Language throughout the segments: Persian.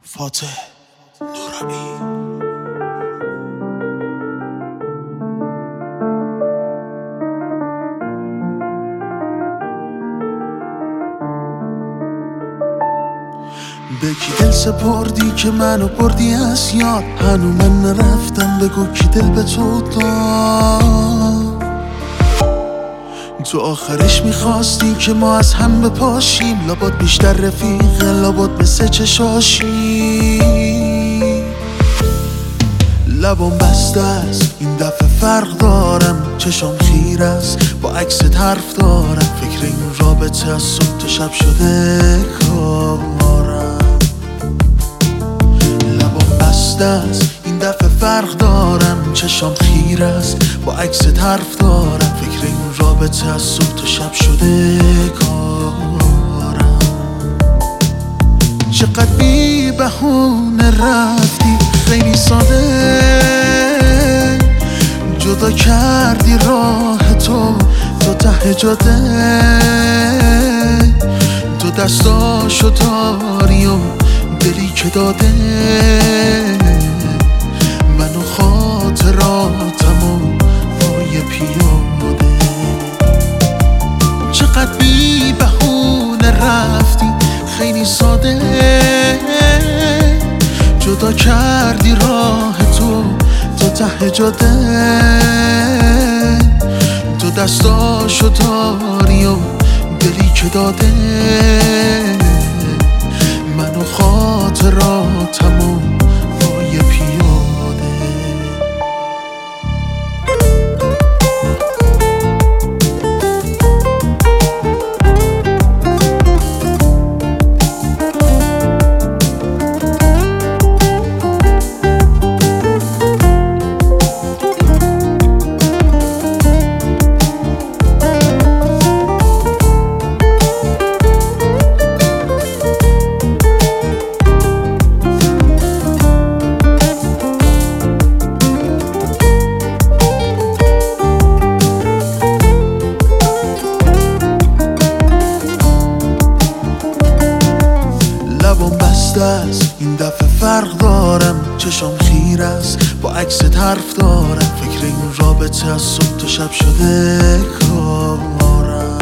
فاتح نورانی. به کی دل سپردی که منو بردی از یاد؟ هنو من نرفتم، بگو کی دل به تو داد؟ تو آخرش میخواستی که ما از هم بپاشیم، لابد بیشتر رفیقه، لابد مثل چشاشی. لبام بسته است این دفعه فرق دارم، چشام خیر است با عکست حرف دارم. فکر این رابطه از صبح تا شب شده کارم. لبام بسته است این دفعه فرق دارم، چشام خیر است با عکست حرف دارم. فکر این رابطه از صبح تا شب شده کارم. چقدر بی بهونه رفتی، خیلی ساده جدا کردی راه تو ته جاده. تو دستاشو داری و دلی که داده، من و خاطراتم و پای پیاده. چقدر بی بهونه رفتی، خیلی ساده جدا کردی راه تو ته جاده. تو دستاشو داری و دلی که داده، من و خاطراتم و پای پیاده. لبام بسته است این دفعه فرق دارم، چشام خیر است با عکست حرف دارم. فکر این رابطه از صبح تا شب شده کارم.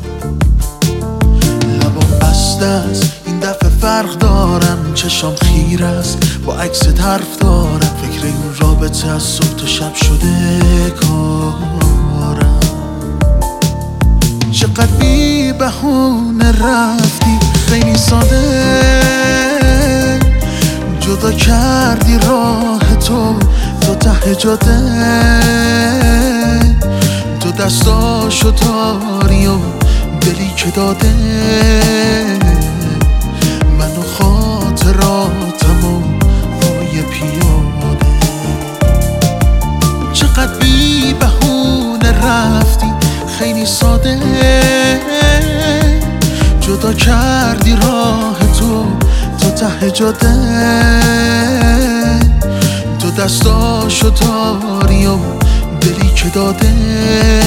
لبام بسته است این دفعه فرق دارم، چشام خیر است با عکست حرف دارم. فکر این رابطه از صبح تا شب شده کارم. چقدر بی بهونه رفتی، خیلی ساده جدا کردی راه تو ته جاده. تو دستاشو داری و دلی که داده، من و خاطراتم و پای پیاده. چقدر بی بهونه رفتی، خیلی ساده جدا کردی راه تو ته جاده. تو دستاشو داری و دلی که داده،